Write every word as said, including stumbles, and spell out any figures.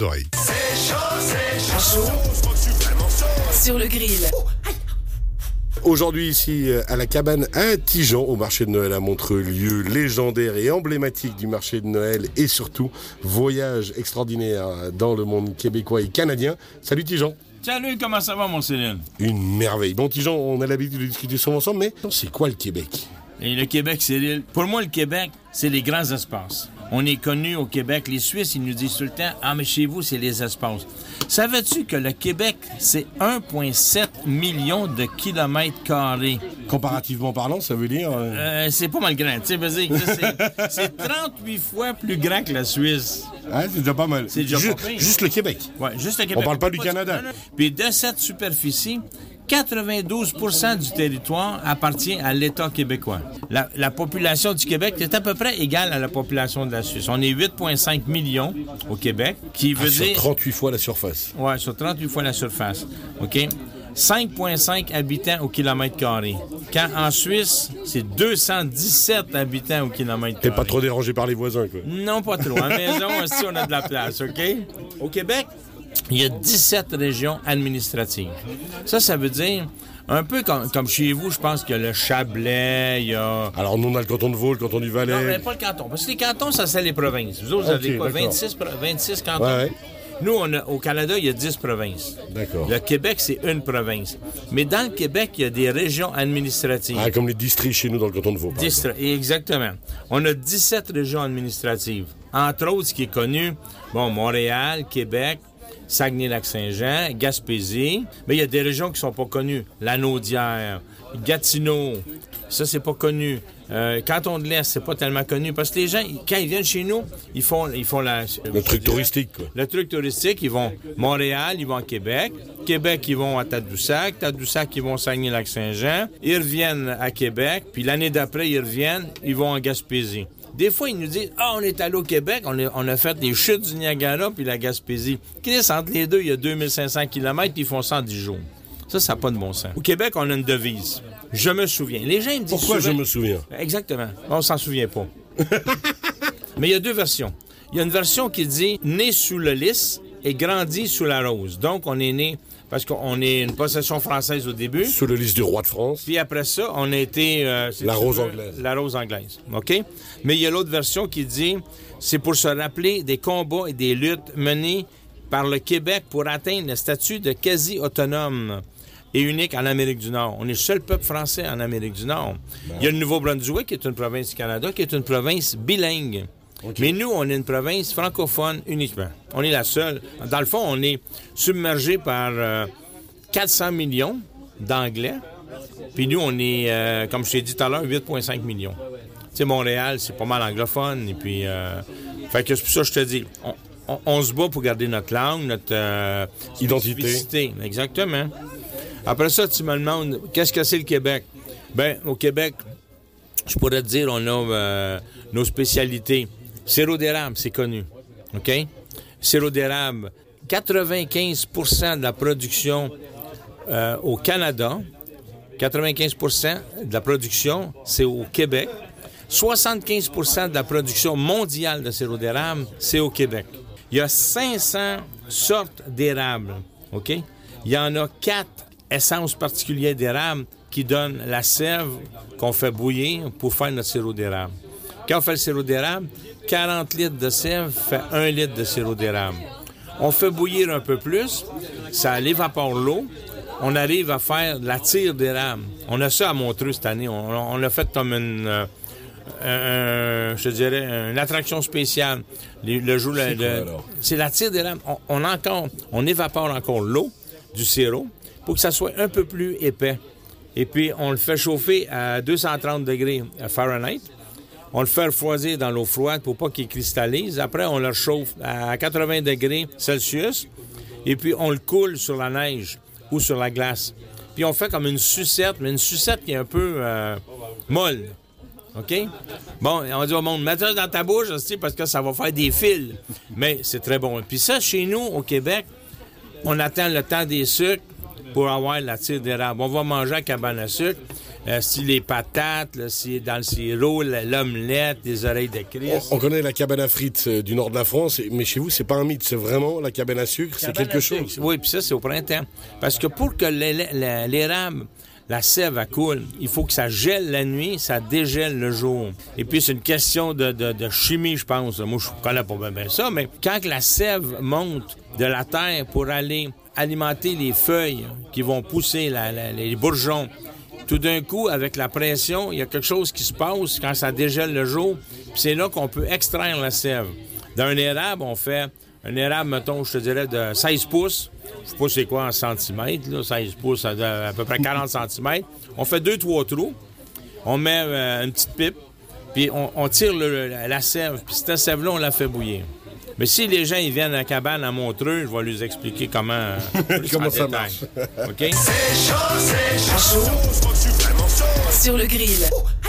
C'est chaud, c'est chaud. Sur le grill. Aujourd'hui ici à la cabane à Tigean, au marché de Noël à Montreux, lieu légendaire et emblématique du marché de Noël et surtout voyage extraordinaire dans le monde québécois et canadien. Salut Tigean. Salut, comment ça va mon Céline? Une merveille. Bon Tigean, on a l'habitude de discuter souvent ensemble, mais c'est quoi le Québec? Et le Québec, Cyril, pour moi le Québec, c'est les grands espaces. On est connu au Québec. Les Suisses, ils nous disent tout le temps, « Ah, mais chez vous, c'est les espaces. » Savais-tu que le Québec, c'est un virgule sept million de kilomètres carrés? Comparativement parlant, ça veut dire... Euh... Euh, c'est pas mal grand. Tu sais, c'est, c'est trente-huit fois plus grand que la Suisse. Ah, c'est déjà pas mal. C'est déjà juste, pas pire. Juste le Québec. Oui, juste le Québec. On parle pas du Canada. Puis de cette superficie, quatre-vingt-douze pour cent du territoire appartient à l'État québécois. La, la population du Québec est à peu près égale à la population de la Suisse. On est huit virgule cinq millions au Québec, qui veut ah, sur dire... trente-huit fois la surface. Oui, sur trente-huit fois la surface. OK? cinq virgule cinq habitants au kilomètre carré. Quand en Suisse, c'est deux cent dix-sept habitants au kilomètre carré. T'es pas trop dérangé par les voisins, quoi? Non, pas trop. À la maison, aussi, on a de la place, OK? Au Québec, il y a dix-sept régions administratives. Ça, ça veut dire, un peu comme, comme chez vous, je pense qu'il y a le Chablais, il y a... Alors, nous, on a le canton de Vaud, le canton du Valais... Non, mais pas le canton. Parce que les cantons, ça, c'est les provinces. Vous autres, vous okay, avez quoi, d'accord. vingt-six, vingt-six cantons? Ouais, ouais. Nous, on a, au Canada, il y a dix provinces. D'accord. Le Québec, c'est une province. Mais dans le Québec, il y a des régions administratives. Ah, comme les districts chez nous dans le canton de Vaud, par Distri- Exactement. On a dix-sept régions administratives. Entre autres, ce qui est connu, bon, Montréal, Québec, Saguenay-Lac-Saint-Jean, Gaspésie. Mais il y a des régions qui sont pas connues. Lanaudière, Gatineau, ça, c'est pas connu. Euh, Canton de l'Est, c'est pas tellement connu. Parce que les gens, quand ils viennent chez nous, ils font, ils font la... Le truc dirais, touristique, quoi. Le truc touristique, ils vont Montréal, ils vont à Québec. Québec, ils vont à Tadoussac. Tadoussac, ils vont à Saguenay-Lac-Saint-Jean. Ils reviennent à Québec. Puis l'année d'après, ils reviennent, ils vont en Gaspésie. Des fois, ils nous disent « Ah, on est allé au Québec, on a, on a fait les chutes du Niagara puis la Gaspésie. » Chris, entre les deux, il y a deux mille cinq cents kilomètres, puis ils font ça en dix jours. Ça, ça n'a pas de bon sens. Au Québec, on a une devise. Je me souviens. Les gens me disent Pourquoi souvent... je me souviens? Exactement. On s'en souvient pas. Mais il y a deux versions. Il y a une version qui dit « Né sous le lys et grandi sous la rose. » Donc, on est né... Parce qu'on est une possession française au début. Sous le lys du roi de France. Puis après ça, on a été... Euh, la rose veux, anglaise. La rose anglaise, OK? Mais il y a l'autre version qui dit, c'est pour se rappeler des combats et des luttes menées par le Québec pour atteindre le statut de quasi-autonome et unique en Amérique du Nord. On est le seul peuple français en Amérique du Nord. Ben. Il y a le Nouveau-Brunswick, qui est une province du Canada, qui est une province bilingue. Okay. Mais nous, on est une province francophone uniquement. On est la seule. Dans le fond, on est submergé par euh, quatre cents millions d'Anglais. Puis nous, on est, euh, comme je t'ai dit tout à l'heure, huit virgule cinq millions. Tu sais, Montréal, c'est pas mal anglophone. Et puis, euh, fait que c'est pour ça que je te dis, on, on, on se bat pour garder notre langue, notre euh, identité. Exactement. Après ça, tu me demandes, qu'est-ce que c'est le Québec? Bien, au Québec, je pourrais te dire, on a euh, nos spécialités. Sirop d'érable, c'est connu. OK? Sirop d'érable, quatre-vingt-quinze pour cent de la production euh, au Canada, quatre-vingt-quinze pour cent de la production, c'est au Québec. soixante-quinze pour cent de la production mondiale de sirop d'érable, c'est au Québec. Il y a cinq cents sortes d'érable. OK? Il y en a quatre essences particulières d'érable qui donnent la sève qu'on fait bouillir pour faire notre sirop d'érable. Quand on fait le sirop d'érable, quarante litres de sève fait un litre de sirop d'érable. On fait bouillir un peu plus, ça évapore l'eau, on arrive à faire de la tire d'érable. On a ça à Montreux cette année, on, on l'a fait comme une, euh, un, je te dirais, une attraction spéciale. Le, le jour, c'est, le, quoi, c'est la tire d'érable. On, on, encore, on évapore encore l'eau du sirop pour que ça soit un peu plus épais. Et puis, on le fait chauffer à deux cent trente degrés Fahrenheit. On le fait refroidir dans l'eau froide pour pas qu'il cristallise. Après, on le chauffe à quatre-vingts degrés Celsius. Et puis, on le coule sur la neige ou sur la glace. Puis, on fait comme une sucette, mais une sucette qui est un peu euh, molle. OK? Bon, on dit au monde, mets ça dans ta bouche aussi parce que ça va faire des fils. Mais c'est très bon. Puis ça, chez nous, au Québec, on attend le temps des sucres pour avoir la tire d'érable. On va manger à cabane à sucre. euh, si les patates, là, si dans le sirop, l'omelette, les oreilles de Christ. On, on connaît la cabane à frites euh, du nord de la France, mais chez vous, c'est pas un mythe, c'est vraiment la cabane à sucre, c'est quelque chose. Oui, puis ça, c'est au printemps. Parce que pour que l'érable, la sève, elle coule, il faut que ça gèle la nuit, ça dégèle le jour. Et puis, c'est une question de, de, de chimie, je pense. Moi, je connais pas bien, bien ça, mais quand la sève monte de la terre pour aller alimenter les feuilles qui vont pousser, la, la, les bourgeons, tout d'un coup, avec la pression, il y a quelque chose qui se passe quand ça dégèle le jour, puis c'est là qu'on peut extraire la sève. D'un érable, on fait un érable, mettons, je te dirais, de seize pouces. Je sais pas c'est quoi en centimètres, là, seize pouces, à, à peu près quarante centimètres. On fait deux, trois trous. On met euh, une petite pipe, puis on, on tire le, la sève, puis cette sève-là, on la fait bouillir. Mais si les gens ils viennent à la cabane à Montreux, je vais leur expliquer comment, comment ça marche. OK? C'est chaud, c'est chaud. Sur le grill.